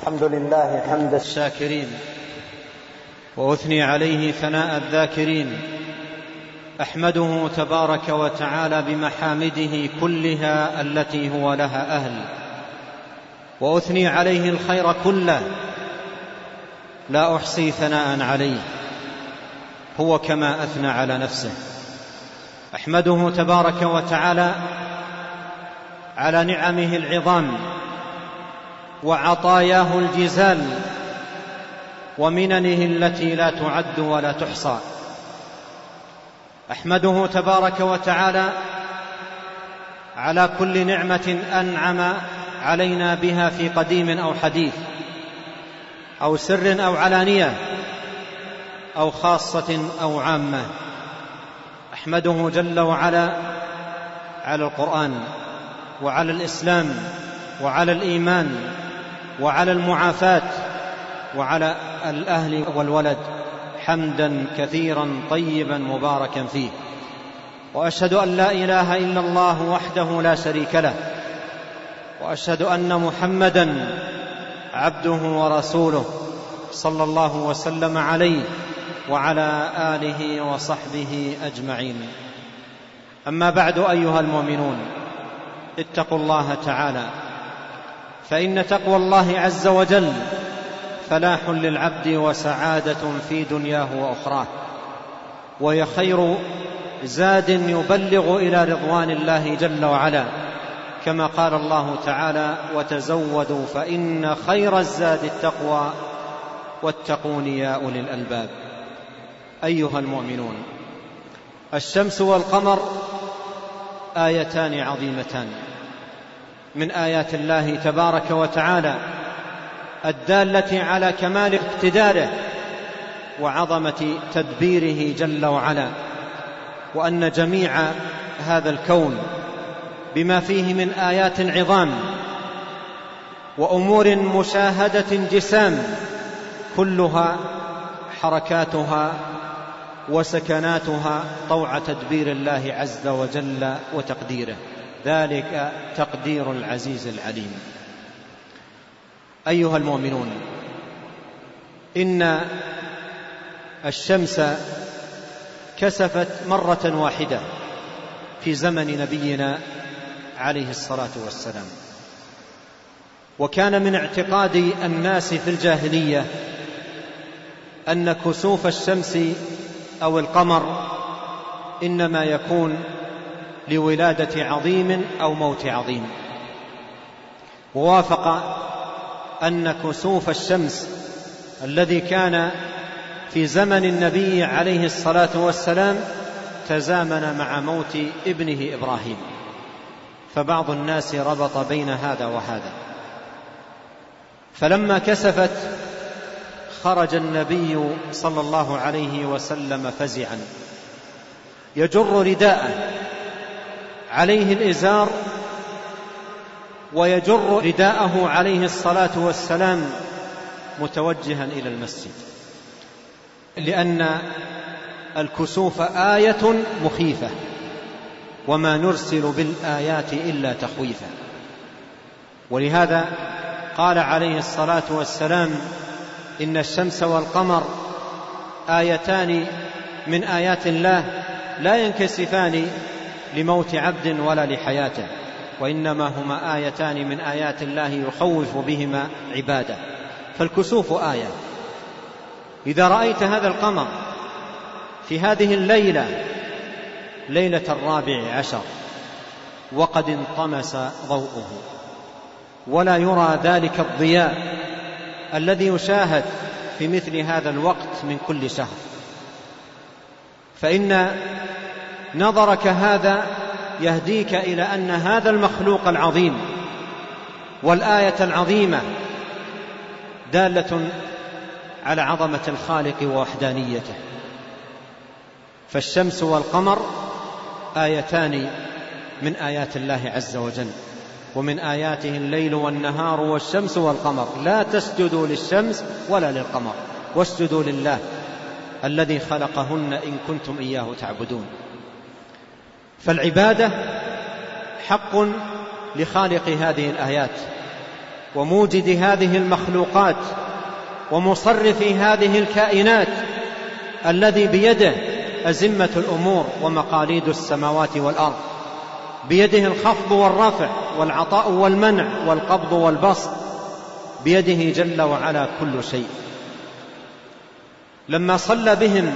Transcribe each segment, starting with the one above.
الحمد لله حمد الشاكرين، وأثني عليه ثناء الذاكرين. أحمده تبارك وتعالى بمحامده كلها التي هو لها أهل، وأثني عليه الخير كله لا أحصي ثناء عليه، هو كما أثنى على نفسه. أحمده تبارك وتعالى على نعمه العظام وعطاياه الجزال ومننه التي لا تعد ولا تحصى. أحمده تبارك وتعالى على كل نعمة أنعم علينا بها في قديم أو حديث، أو سر أو علانية، أو خاصة أو عامة. أحمده جل وعلا على القرآن، وعلى الإسلام، وعلى الإيمان، وعلى المعافاة، وعلى الأهل والولد، حمدا كثيرا طيبا مباركا فيه. وأشهد أن لا إله إلا الله وحده لا شريك له، وأشهد أن محمدا عبده ورسوله صلى الله وسلم عليه وعلى آله وصحبه أجمعين. أما بعد، أيها المؤمنون، اتقوا الله تعالى، فإن تقوى الله عز وجل فلاح للعبد وسعادة في دنياه وأخراه، وهي خير زاد يبلغ إلى رضوان الله جل وعلا، كما قال الله تعالى: وتزودوا فإن خير الزاد التقوى واتقون يا أولي الألباب. أيها المؤمنون، الشمس والقمر آيتان عظيمتان من آيات الله تبارك وتعالى، الدالة على كمال اقتداره وعظمة تدبيره جل وعلا، وأن جميع هذا الكون بما فيه من آيات عظام وأمور مشاهدة جسام، كلها حركاتها وسكناتها طوع تدبير الله عز وجل وتقديره، ذلك تقدير العزيز العليم. أيها المؤمنون، إن الشمس كسفت مرة واحدة في زمن نبينا عليه الصلاة والسلام، وكان من اعتقاد الناس في الجاهلية أن كسوف الشمس أو القمر إنما يكون لولادة عظيم أو موت عظيم. ووافق أن كسوف الشمس الذي كان في زمن النبي عليه الصلاة والسلام تزامن مع موت ابنه إبراهيم، فبعض الناس ربط بين هذا وهذا. فلما كسفت خرج النبي صلى الله عليه وسلم فزعا يجر رداءه عليه الإزار، ويجر رداءه عليه الصلاة والسلام متوجها إلى المسجد، لأن الكسوف آية مخيفة، وما نرسل بالآيات إلا تخويفا. ولهذا قال عليه الصلاة والسلام: إن الشمس والقمر آيتان من آيات الله لا ينكسفان لموت عبد ولا لحياته، وإنما هما آيتان من آيات الله يخوف بهما عباده. فالكسوف آية. إذا رأيت هذا القمر في هذه الليلة، ليلة 14 وقد انطمس ضوءه، ولا يرى ذلك الضياء الذي يشاهد في مثل هذا الوقت من كل شهر، فإن نظرك هذا يهديك إلى أن هذا المخلوق العظيم والآية العظيمة دالة على عظمة الخالق ووحدانيته. فالشمس والقمر آيتان من آيات الله عز وجل، ومن آياته الليل والنهار والشمس والقمر. لا تسجدوا للشمس ولا للقمر، واسجدوا لله الذي خلقهن إن كنتم إياه تعبدون. فالعبادة حق لخالق هذه الآيات، وموجد هذه المخلوقات ومصرف هذه الكائنات، الذي بيده أزمة الأمور ومقاليد السماوات والأرض، بيده الخفض والرفع والعطاء والمنع والقبض والبسط، بيده جل وعلا كل شيء. لما صلى بهم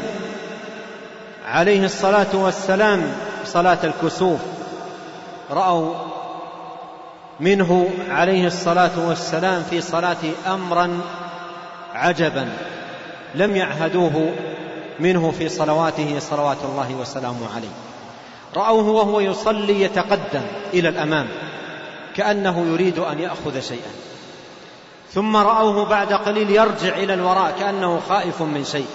عليه الصلاة والسلام صلاة الكسوف، رأوا منه عليه الصلاة والسلام في صلاة أمرا عجبا لم يعهدوه منه في صلواته صلوات الله وسلامه عليه. رأوه وهو يصلي يتقدم إلى الأمام كأنه يريد أن يأخذ شيئا، ثم رأوه بعد قليل يرجع إلى الوراء كأنه خائف من شيء،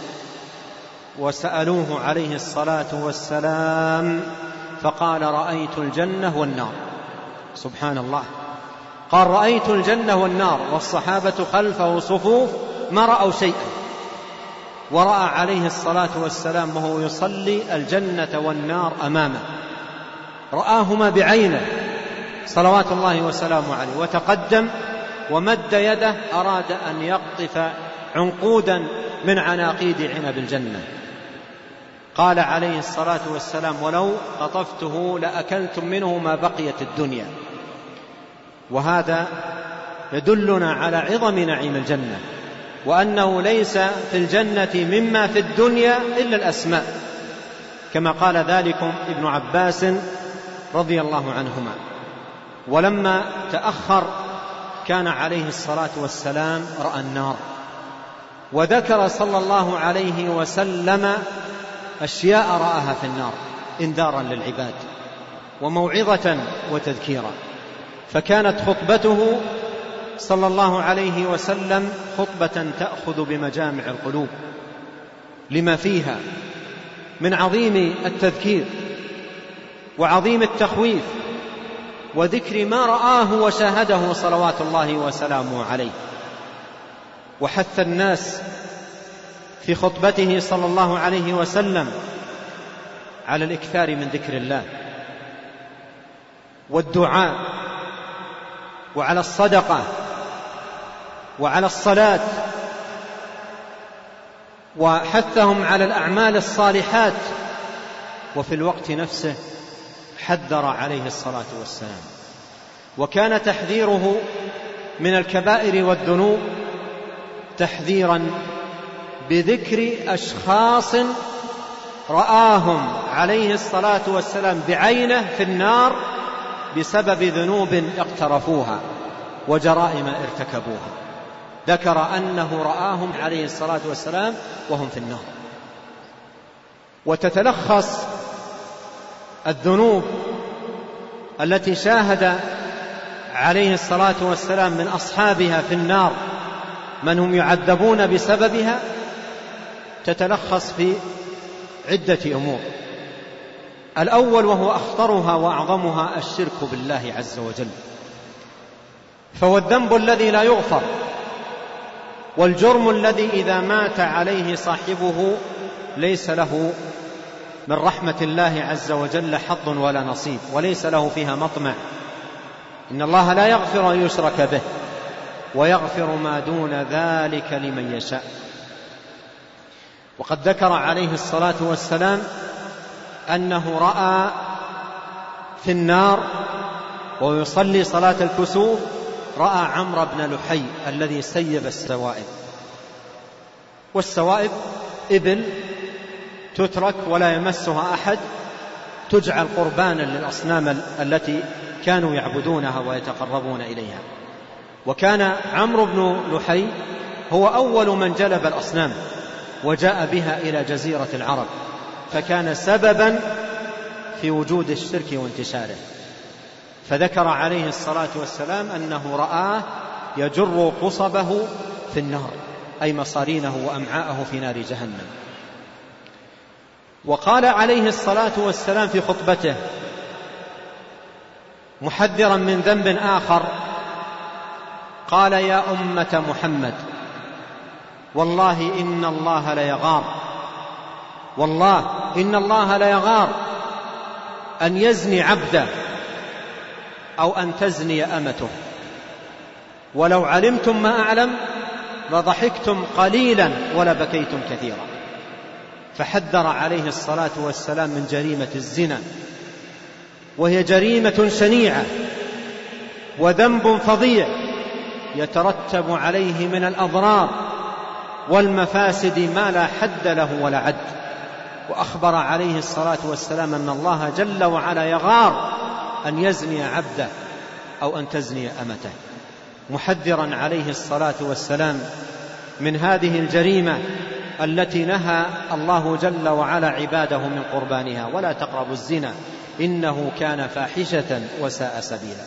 وسألوه عليه الصلاة والسلام فقال: رأيت الجنة والنار. سبحان الله، قال: رأيت الجنة والنار، والصحابة خلفه صفوف ما رأوا شيئا، ورأى عليه الصلاة والسلام وهو يصلي الجنة والنار أمامه، رآهما بعينه صلوات الله وسلامه عليه، وتقدم ومد يده أراد أن يقطف عنقودا من عناقيد عنب الجنة. قال عليه الصلاة والسلام: ولو قطفته لأكلتم منه ما بقيت الدنيا. وهذا يدلنا على عظم نعيم الجنة، وأنه ليس في الجنة مما في الدنيا إلا الأسماء، كما قال ذلكم ابن عباس رضي الله عنهما. ولما تأخر كان عليه الصلاة والسلام رأى النار، وذكر صلى الله عليه وسلم أشياء رآها في النار إنذارا للعباد وموعظة وتذكيرا. فكانت خطبته صلى الله عليه وسلم خطبة تأخذ بمجامع القلوب لما فيها من عظيم التذكير وعظيم التخويف وذكر ما رآه وشاهده صلوات الله وسلامه عليه. وحث الناس في خطبته صلى الله عليه وسلم على الإكثار من ذكر الله والدعاء، وعلى الصدقة، وعلى الصلاة، وحثهم على الأعمال الصالحات. وفي الوقت نفسه حذر عليه الصلاة والسلام، وكان تحذيره من الكبائر والذنوب تحذيرا بذكر أشخاص رآهم عليه الصلاة والسلام بعينه في النار بسبب ذنوب اقترفوها وجرائم ارتكبوها. ذكر أنه رآهم عليه الصلاة والسلام وهم في النار. وتتلخص الذنوب التي شاهد عليه الصلاة والسلام من أصحابها في النار من هم يعذبون بسببها، تتلخص في عدة أمور. الأول وهو أخطرها وأعظمها الشرك بالله عز وجل، فهو الذنب الذي لا يغفر، والجرم الذي إذا مات عليه صاحبه ليس له من رحمة الله عز وجل حظ ولا نصيب، وليس له فيها مطمع. إن الله لا يغفر أن يشرك به ويغفر ما دون ذلك لمن يشاء. وقد ذكر عليه الصلاة والسلام أنه رأى في النار ويصلي صلاة الكسوف، رأى عمرو بن لحي الذي سيب السوائب. والسوائب إبل تترك ولا يمسها أحد، تجعل قربانا للأصنام التي كانوا يعبدونها ويتقربون إليها. وكان عمرو بن لحي هو أول من جلب الأصنام وجاء بها إلى جزيرة العرب، فكان سببا في وجود الشرك وانتشاره. فذكر عليه الصلاة والسلام أنه رآه يجر قصبه في النار، أي مصارينه وأمعاءه في نار جهنم. وقال عليه الصلاة والسلام في خطبته محذرا من ذنب آخر، قال: يا أمة محمد، والله إن الله ليغار، والله إن الله ليغار أن يزني عبده أو أن تزني أمته. ولو علمتم ما أعلم لضحكتم قليلا ولبكيتم كثيرا. فحذر عليه الصلاة والسلام من جريمة الزنا، وهي جريمة شنيعة وذنب فظيع يترتب عليه من الأضرار والمفاسد ما لا حد له ولا عد. وأخبر عليه الصلاة والسلام أن الله جل وعلا يغار أن يزني عبده أو أن تزني أمته، محذرا عليه الصلاة والسلام من هذه الجريمة التي نهى الله جل وعلا عباده من قربانها: ولا تقربوا الزنا إنه كان فاحشة وساء سبيلا.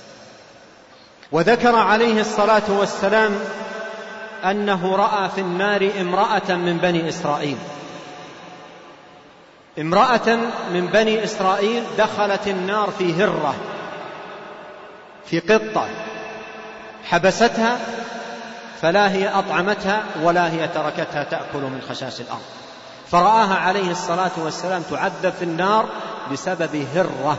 وذكر عليه الصلاة والسلام أنه رأى في النار امرأة من بني إسرائيل، امرأة من بني إسرائيل دخلت النار في هرة، في قطة حبستها، فلا هي أطعمتها ولا هي تركتها تأكل من خشاش الأرض، فرآها عليه الصلاة والسلام تعذب في النار بسبب هرة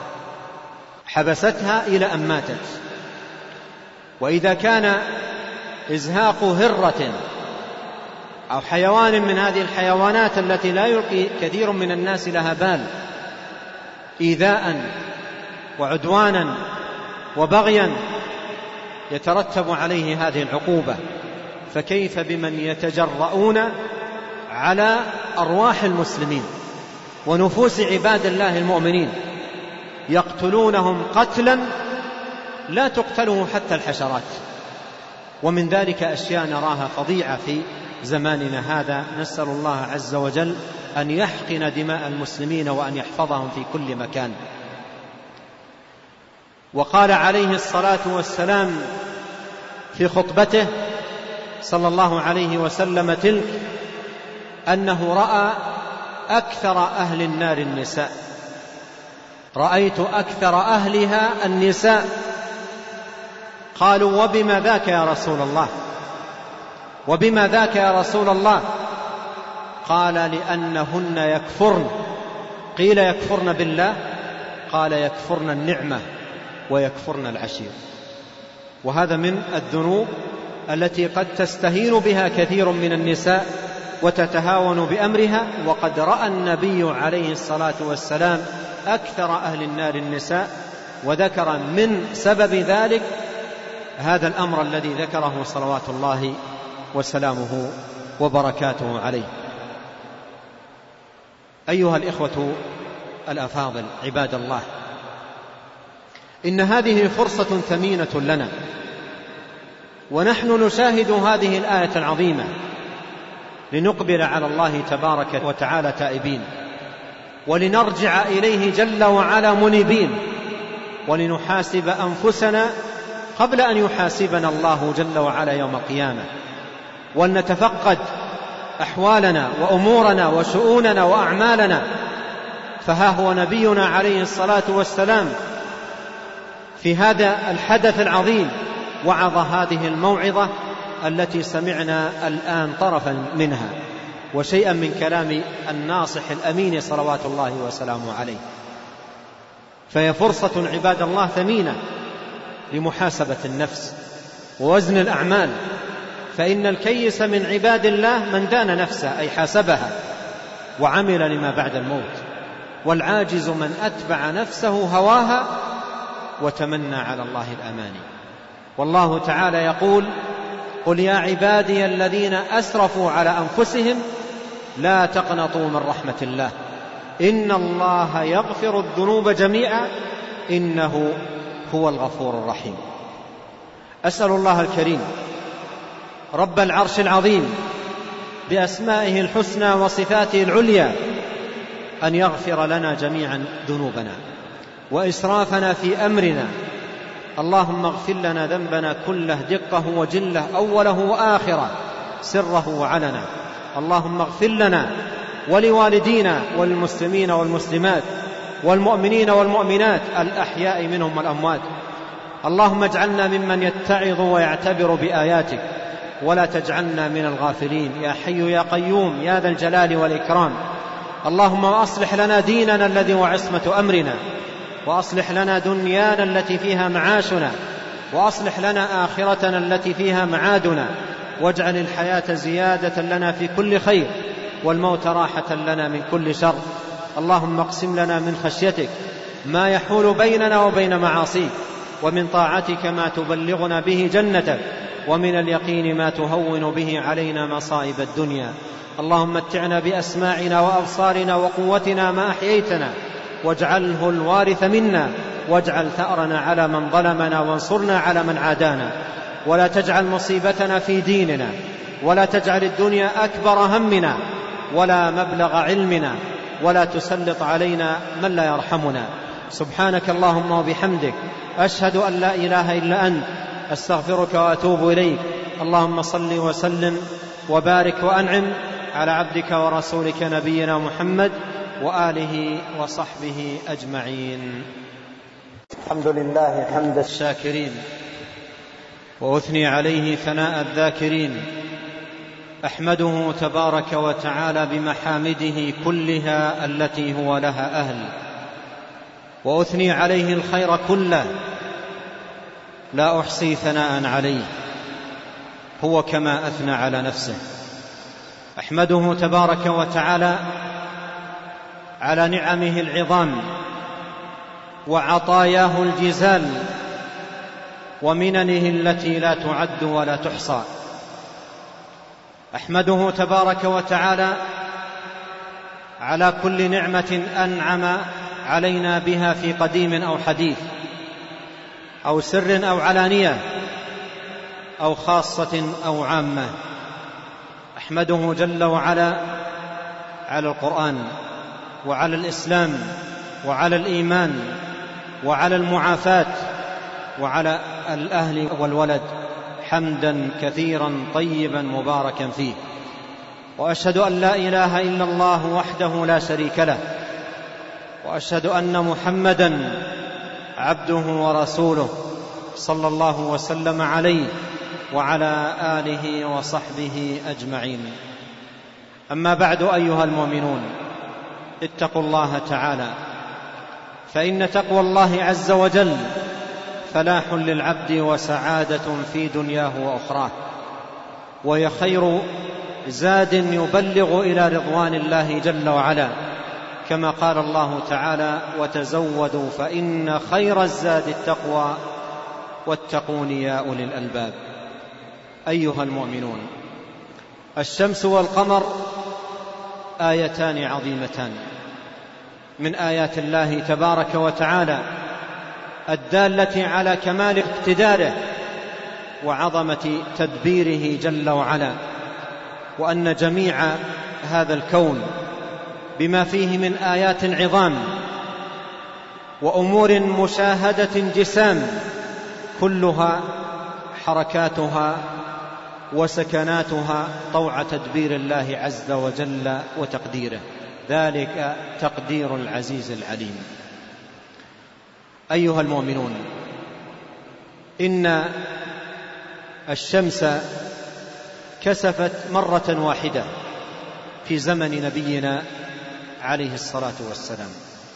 حبستها إلى أن ماتت. وإذا كان إزهاق هرة أو حيوان من هذه الحيوانات التي لا يلقي كثير من الناس لها بال إيذاء وعدوانا وبغيا يترتب عليه هذه العقوبة، فكيف بمن يتجرؤون على أرواح المسلمين ونفوس عباد الله المؤمنين، يقتلونهم قتلا لا تقتله حتى الحشرات. ومن ذلك أشياء نراها فظيعة في زماننا هذا، نسأل الله عز وجل أن يحقن دماء المسلمين وأن يحفظهم في كل مكان. وقال عليه الصلاة والسلام في خطبته صلى الله عليه وسلم تلك أنه رأى أكثر أهل النار النساء، رأيت أكثر أهلها النساء. قالوا: وبما ذاك يا رسول الله؟ وبما ذاك يا رسول الله؟ قال: لأنهن يكفرن. قيل: يكفرن بالله؟ قال: يكفرن النعمة ويكفرن العشير. وهذا من الذنوب التي قد تستهين بها كثير من النساء وتتهاون بأمرها، وقد رأى النبي عليه الصلاة والسلام أكثر أهل النار النساء، وذكر من سبب ذلك هذا الأمر الذي ذكره صلوات الله وسلامه وبركاته عليه. أيها الإخوة الأفاضل عباد الله، إن هذه فرصة ثمينة لنا، ونحن نشاهد هذه الآية العظيمة لنقبل على الله تبارك وتعالى تائبين، ولنرجع إليه جل وعلا منيبين، ولنحاسب أنفسنا قبل أن يحاسبنا الله جل وعلا يوم القيامة، ولنتفقد أحوالنا وأمورنا وشؤوننا وأعمالنا. فها هو نبينا عليه الصلاة والسلام في هذا الحدث العظيم وعظ هذه الموعظة التي سمعنا الآن طرفا منها وشيئا من كلام الناصح الأمين صلوات الله وسلامه عليه. فهي فرصة عباد الله ثمينة لمحاسبة النفس ووزن الأعمال، فإن الكيس من عباد الله من دان نفسه أي حاسبها وعمل لما بعد الموت، والعاجز من أتبع نفسه هواها وتمنى على الله الأماني. والله تعالى يقول: قل يا عبادي الذين أسرفوا على أنفسهم لا تقنطوا من رحمة الله إن الله يغفر الذنوب جميعا إنه هو الغفور الرحيم. أسأل الله الكريم رب العرش العظيم بأسمائه الحسنى وصفاته العليا أن يغفر لنا جميعا ذنوبنا وإسرافنا في أمرنا. اللهم اغفر لنا ذنبنا كله دقه وجله أوله وآخره سره وعلنا. اللهم اغفر لنا ولوالدينا والمسلمين والمسلمات والمؤمنين والمؤمنات الأحياء منهم والأموات. اللهم اجعلنا ممن يتعظ ويعتبر بآياتك ولا تجعلنا من الغافلين يا حي يا قيوم يا ذا الجلال والإكرام. اللهم أصلح لنا ديننا الذي هو عصمة أمرنا، وأصلح لنا دنيانا التي فيها معاشنا، وأصلح لنا آخرتنا التي فيها معادنا، واجعل الحياة زيادة لنا في كل خير، والموت راحة لنا من كل شر. اللهم اقسم لنا من خشيتك ما يحول بيننا وبين معاصيك، ومن طاعتك ما تبلغنا به جنتك، ومن اليقين ما تهون به علينا مصائب الدنيا. اللهم متعنا بأسماعنا وأبصارنا وقوتنا ما أحييتنا، واجعله الوارث منا، واجعل ثأرنا على من ظلمنا، وانصرنا على من عادانا، ولا تجعل مصيبتنا في ديننا، ولا تجعل الدنيا أكبر همنا ولا مبلغ علمنا، ولا تسلط علينا من لا يرحمنا. سبحانك اللهم وبحمدك، أشهد أن لا إله إلا أنت، أستغفرك وأتوب إليك. اللهم صل وسلم وبارك وأنعم على عبدك ورسولك نبينا محمد وآله وصحبه أجمعين. الحمد لله حمد الشاكرين، وأثني عليه ثناء الذاكرين. أحمده تبارك وتعالى بمحامده كلها التي هو لها أهل، وأثني عليه الخير كله، لا أحصي ثناء عليه، هو كما أثنى على نفسه. أحمده تبارك وتعالى على نعمه العظام وعطاياه الجزال ومننه التي لا تعد ولا تحصى. أحمده تبارك وتعالى على كل نعمة أنعم علينا بها في قديم أو حديث، أو سر أو علانية، أو خاصة أو عامة. أحمده جل وعلا على القرآن، وعلى الإسلام، وعلى الإيمان، وعلى المعافاة، وعلى الأهل والولد، حمدا كثيرا طيبا مباركا فيه. وأشهد أن لا إله إلا الله وحده لا شريك له، وأشهد أن محمدا عبده ورسوله، صلى الله وسلم عليه وعلى آله وصحبه أجمعين. أما بعد، أيها المؤمنون، اتقوا الله تعالى، فإن تقوى الله عز وجل فلاح للعبد وسعادة في دنياه وأخراه، وهي خير زاد يبلغ إلى رضوان الله جل وعلا، كما قال الله تعالى: وتزودوا فإن خير الزاد التقوى واتقون يا أولي الألباب. أيها المؤمنون، الشمس والقمر آيتان عظيمتان من آيات الله تبارك وتعالى، الدالة على كمال اقتداره وعظمة تدبيره جل وعلا، وأن جميع هذا الكون بما فيه من آيات عظام وأمور مشاهدة جسام، كلها حركاتها وسكناتها طوع تدبير الله عز وجل وتقديره، ذلك تقدير العزيز العليم. أيها المؤمنون، إن الشمس كسفت مرة واحدة في زمن نبينا عليه الصلاة والسلام،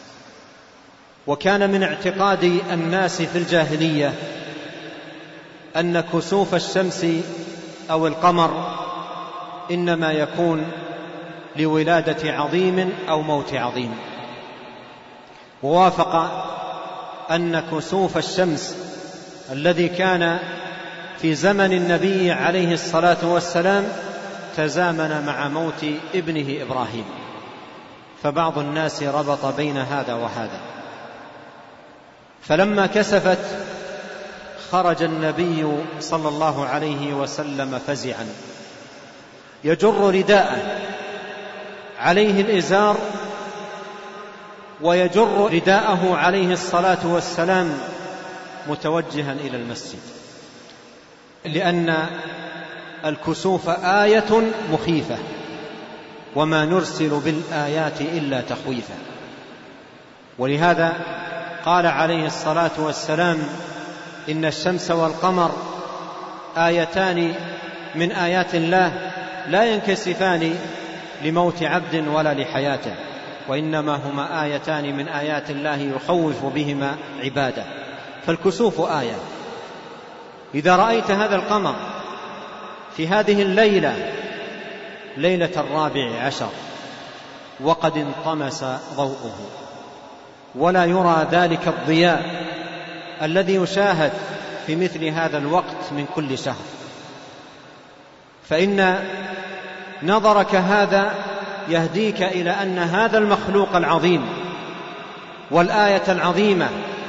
وكان من اعتقاد الناس في الجاهلية أن كسوف الشمس أو القمر إنما يكون لولادة عظيم أو موت عظيم. ووافق أن كسوف الشمس الذي كان في زمن النبي عليه الصلاة والسلام تزامن مع موت ابنه إبراهيم، فبعض الناس ربط بين هذا وهذا. فلما كسفت خرج النبي صلى الله عليه وسلم فزعا يجر رداءه عليه الإزار، ويجر رداءه عليه الصلاة والسلام متوجها إلى المسجد، لأن الكسوف آية مخيفة، وما نرسل بالآيات إلا تخويفا. ولهذا قال عليه الصلاة والسلام: إن الشمس والقمر آيتان من آيات الله لا ينكسفان لموت عبد ولا لحياته، وإنما هما آيتان من آيات الله يخوف بهما عباده. فالكسوف آية، إذا رأيت هذا القمر في هذه الليلة، ليلة 14 وقد انطمس ضوءه ولا يرى ذلك الضياء الذي يشاهد في مثل هذا الوقت من كل شهر، فإن نظرك هذا يهديك إلى أن هذا المخلوق العظيم والآية العظيمة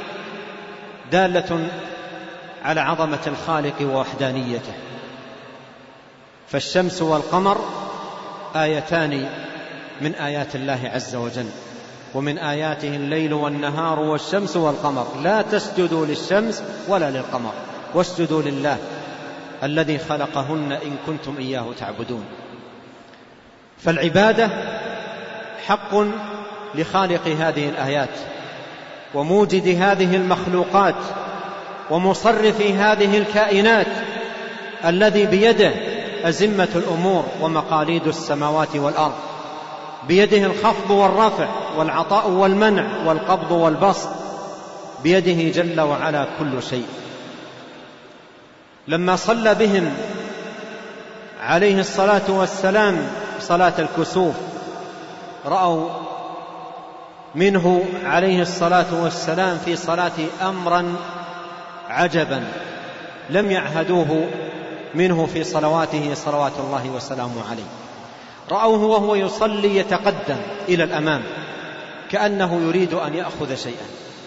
دالة على عظمة الخالق ووحدانيته. فالشمس والقمر آيتان من آيات الله عز وجل، ومن آياته الليل والنهار والشمس والقمر، لا تسجدوا للشمس ولا للقمر واسجدوا لله الذي خلقهن إن كنتم إياه تعبدون. فالعبادة حق لخالق هذه الآيات وموجد هذه المخلوقات ومصرف هذه الكائنات، الذي بيده أزمة الأمور ومقاليد السماوات والأرض، بيده الخفض والرفع والعطاء والمنع والقبض والبسط، بيده جل وعلا كل شيء. لما صلى بهم عليه الصلاة والسلام صلاة الكسوف، رأوا منه عليه الصلاة والسلام في صلاة أمرا عجبا لم يعهدوه منه في صلواته صلوات الله وسلامه عليه. رأوه وهو يصلي يتقدم إلى الأمام كأنه يريد أن يأخذ شيئا،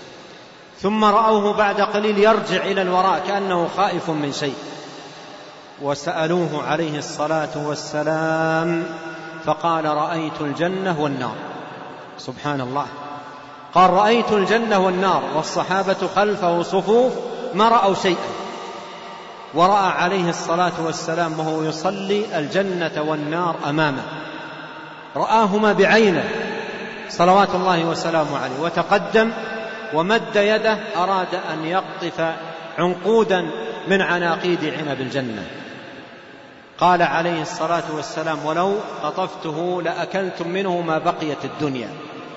ثم رأوه بعد قليل يرجع إلى الوراء كأنه خائف من شيء، وسألوه عليه الصلاة والسلام فقال رأيت الجنة والنار. سبحان الله، قال رأيت الجنة والنار، والصحابة خلفه صفوف ما رأوا شيئا، ورأى عليه الصلاة والسلام وهو يصلي الجنة والنار أمامه، رآهما بعينه صلوات الله وسلامه عليه، وتقدم ومد يده أراد أن يقطف عنقودا من عناقيد عنب الجنة. قال عليه الصلاة والسلام ولو قطفته لأكلتم منه ما بقيت الدنيا.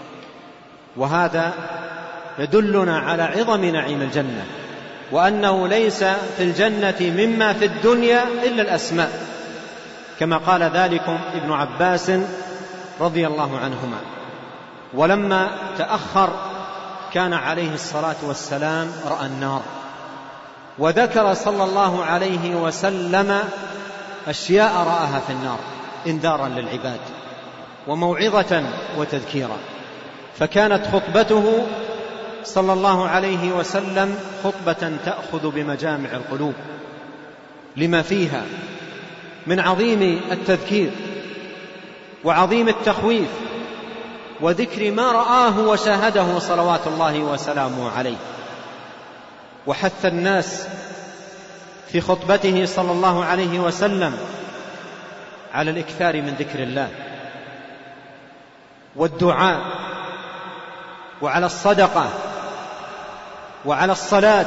وهذا يدلنا على عظم نعيم الجنة، وأنه ليس في الجنة مما في الدنيا إلا الأسماء، كما قال ذلكم ابن عباس رضي الله عنهما. ولما تأخر كان عليه الصلاة والسلام رأى النار، وذكر صلى الله عليه وسلم أشياء رآها في النار إنذارا للعباد وموعظة وتذكيرا. فكانت خطبته صلى الله عليه وسلم خطبة تأخذ بمجامع القلوب لما فيها من عظيم التذكير وعظيم التخويف وذكر ما رآه وشاهده صلوات الله وسلامه عليه. وحث الناس في خطبته صلى الله عليه وسلم على الإكثار من ذكر الله والدعاء، وعلى الصدقة، وعلى الصلاة،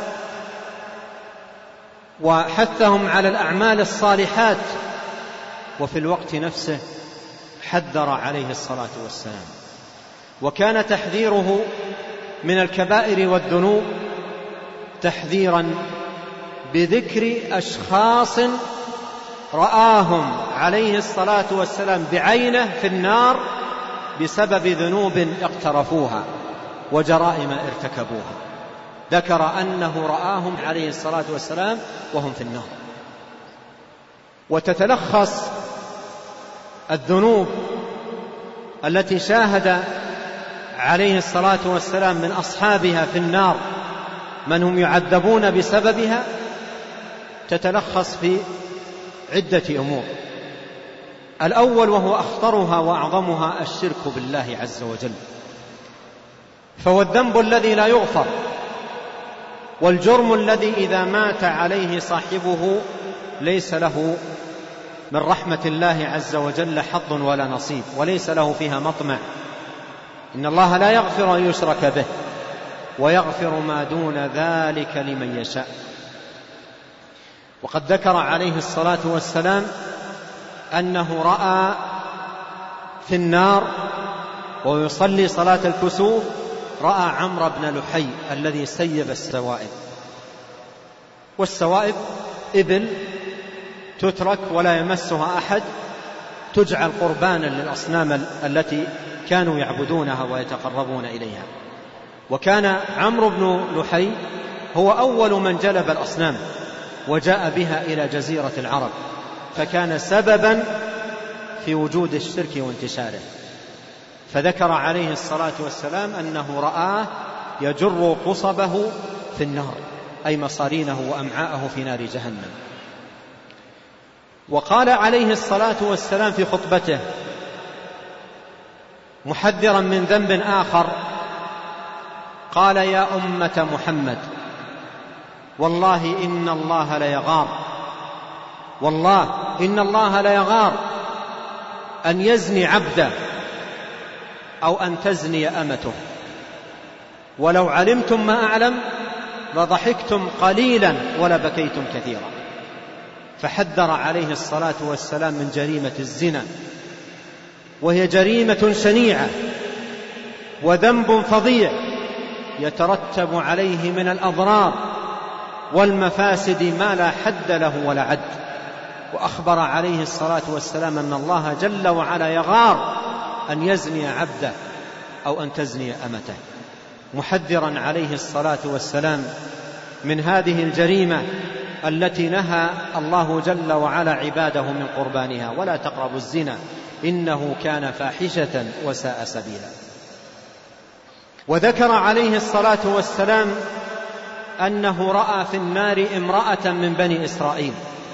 وحثهم على الأعمال الصالحات. وفي الوقت نفسه حذر عليه الصلاة والسلام، وكان تحذيره من الكبائر والذنوب تحذيرا بذكر أشخاص رآهم عليه الصلاة والسلام بعينه في النار بسبب ذنوب اقترفوها وجرائم ارتكبوها. ذكر أنه رآهم عليه الصلاة والسلام وهم في النار. وتتلخص الذنوب التي شاهد عليه الصلاة والسلام من أصحابها في النار من هم يعذبون بسببها، تتلخص في عدة أمور. الأول وهو أخطرها وأعظمها الشرك بالله عز وجل، فهو الذنب الذي لا يغفر، والجرم الذي إذا مات عليه صاحبه ليس له من رحمة الله عز وجل حظ ولا نصيب، وليس له فيها مطمع. إن الله لا يغفر أن يشرك به ويغفر ما دون ذلك لمن يشاء. وقد ذكر عليه الصلاة والسلام أنه رأى في النار ويصلي صلاة الكسوف، رأى عمرو بن لحي الذي سيب السوائب، والسوائب إبل تترك ولا يمسها أحد، تجعل قربانا للأصنام التي كانوا يعبدونها ويتقربون إليها. وكان عمرو بن لحي هو أول من جلب الأصنام وجاء بها إلى جزيرة العرب، فكان سببا في وجود الشرك وانتشاره. فذكر عليه الصلاة والسلام أنه رآه يجر قصبه في النار، أي مصارينه وأمعاءه في نار جهنم. وقال عليه الصلاة والسلام في خطبته محذرا من ذنب آخر، قال: يا أمة محمد، والله إن الله ليغار، والله إن الله ليغار أن يزني عبده أو أن تزني أمته، ولو علمتم ما أعلم لضحكتم قليلا ولبكيتم كثيرا. فحذر عليه الصلاة والسلام من جريمة الزنا، وهي جريمة شنيعة وذنب فظيع يترتب عليه من الأضرار والمفاسد ما لا حد له ولا عد. وأخبر عليه الصلاة والسلام أن الله جل وعلا يغار أن يزني عبده أو أن تزني أمته، محذرا عليه الصلاة والسلام من هذه الجريمة التي نهى الله جل وعلا عباده من قربانها: ولا تقربوا الزنا إنه كان فاحشة وساء سبيلا. وذكر عليه الصلاة والسلام أنه رأى في النار امرأة من بني إسرائيل،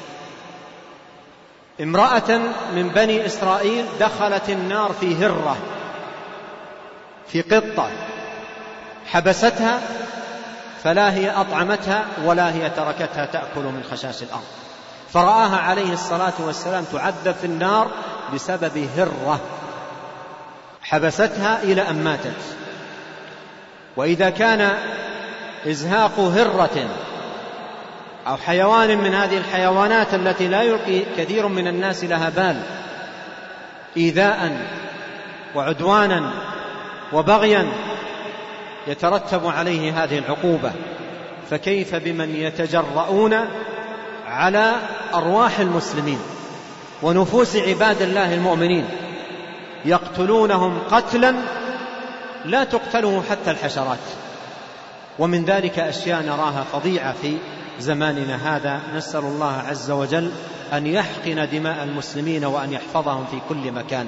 امرأة من بني إسرائيل دخلت النار في هرة، في قطة، حبستها فلا هي أطعمتها ولا هي تركتها تأكل من خشاش الأرض، فرآها عليه الصلاة والسلام تعذب في النار بسبب هرة حبستها إلى أن ماتت. وإذا كان إزهاق هرة أو حيوان من هذه الحيوانات التي لا يلقي كثير من الناس لها بال إيذاء وعدوانا وبغيا يترتب عليه هذه العقوبة، فكيف بمن يتجرؤون على أرواح المسلمين ونفوس عباد الله المؤمنين، يقتلونهم قتلا لا تقتله حتى الحشرات. ومن ذلك أشياء نراها فظيعة في زماننا هذا، نسأل الله عز وجل أن يحقن دماء المسلمين وأن يحفظهم في كل مكان.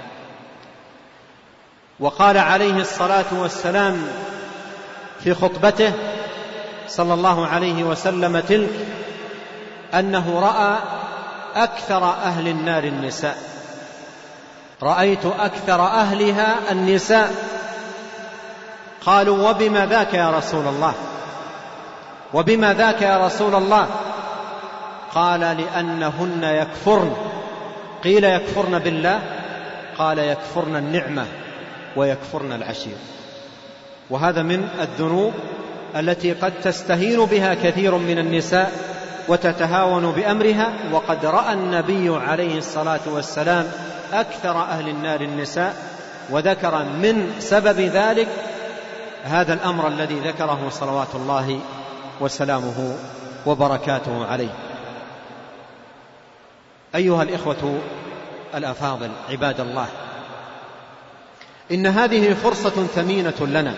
وقال عليه الصلاة والسلام في خطبته صلى الله عليه وسلم تلك أنه رأى أكثر أهل النار النساء، رأيت أكثر أهلها النساء. قالوا: وبما ذاك يا رسول الله؟ وبما ذاك يا رسول الله؟ قال: لأنهن يكفرن. قيل: يكفرن بالله؟ قال: يكفرن النعمة ويكفرن العشير. وهذا من الذنوب التي قد تستهين بها كثير من النساء وتتهاون بأمرها، وقد رأى النبي عليه الصلاة والسلام أكثر أهل النار النساء، وذكر من سبب ذلك هذا الأمر الذي ذكره صلوات الله وسلامه وبركاته عليه. أيها الإخوة الأفاضل عباد الله، إن هذه فرصة ثمينة لنا،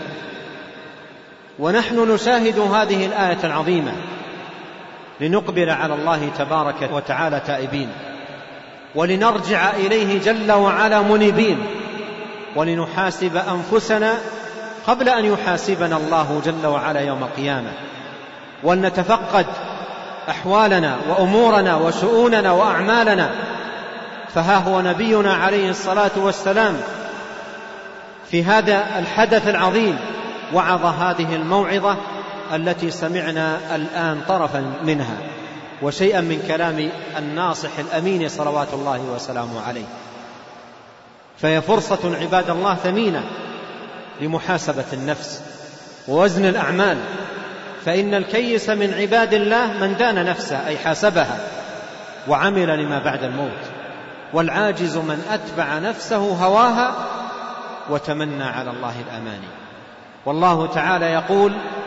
ونحن نشاهد هذه الآية العظيمة لنقبل على الله تبارك وتعالى تائبين، ولنرجع إليه جل وعلا منيبين، ولنحاسب أنفسنا قبل أن يحاسبنا الله جل وعلا يوم القيامة، ولنتفقد أحوالنا وأمورنا وشؤوننا وأعمالنا. فها هو نبينا عليه الصلاة والسلام في هذا الحدث العظيم وعظ هذه الموعظة التي سمعنا الآن طرفا منها وشيئا من كلام الناصح الأمين صلوات الله وسلامه عليه. فهي فرصة عباد الله ثمينة لمحاسبة النفس ووزن الأعمال، فإن الكيس من عباد الله من دان نفسه أي حاسبها وعمل لما بعد الموت، والعاجز من أتبع نفسه هواها وتمنى على الله الأماني. والله تعالى يقول: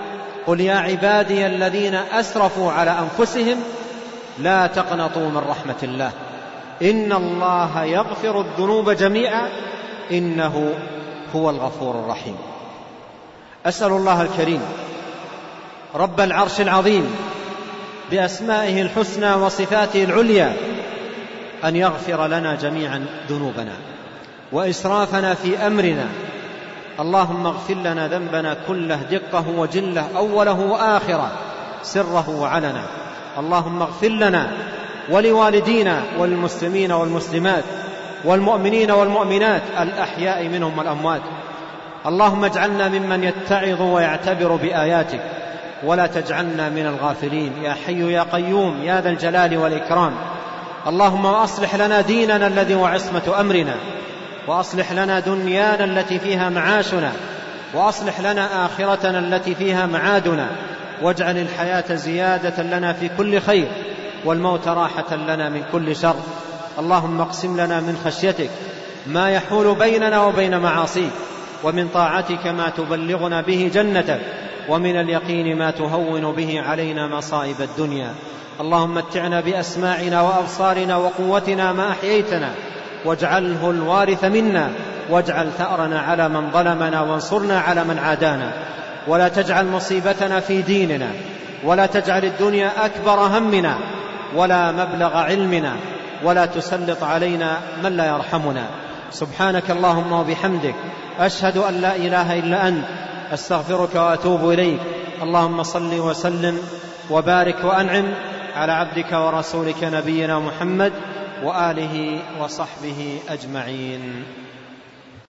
قل يا عبادي الذين أسرفوا على أنفسهم لا تقنطوا من رحمة الله إن الله يغفر الذنوب جميعا إنه هو الغفور الرحيم. أسأل الله الكريم رب العرش العظيم بأسمائه الحسنى وصفاته العليا أن يغفر لنا جميعا ذنوبنا وإسرافنا في أمرنا. اللهم اغفر لنا ذنبنا كله دقه وجله أوله وآخره سره وعلنا. اللهم اغفر لنا ولوالدينا والمسلمين والمسلمات والمؤمنين والمؤمنات الأحياء منهم والأموات. اللهم اجعلنا ممن يتعظ ويعتبر بآياتك ولا تجعلنا من الغافلين يا حي يا قيوم يا ذا الجلال والإكرام. اللهم أصلح لنا ديننا الذي هو عصمة أمرنا وأصلح لنا دنيانا التي فيها معاشنا وأصلح لنا آخرتنا التي فيها معادنا واجعل الحياة زيادة لنا في كل خير والموت راحة لنا من كل شر. اللهم اقسم لنا من خشيتك ما يحول بيننا وبين معاصيك ومن طاعتك ما تبلغنا به جنتك ومن اليقين ما تهون به علينا مصائب الدنيا. اللهم متعنا بأسماعنا وأبصارنا وقوتنا ما أحييتنا واجعله الوارث منا واجعل ثأرنا على من ظلمنا وانصرنا على من عادانا ولا تجعل مصيبتنا في ديننا ولا تجعل الدنيا أكبر همنا ولا مبلغ علمنا ولا تسلط علينا من لا يرحمنا. سبحانك اللهم وبحمدك أشهد أن لا إله إلا أنت أستغفرك وأتوب إليك. اللهم صل وسلم وبارك وأنعم على عبدك ورسولك نبينا محمد وآله وصحبه أجمعين.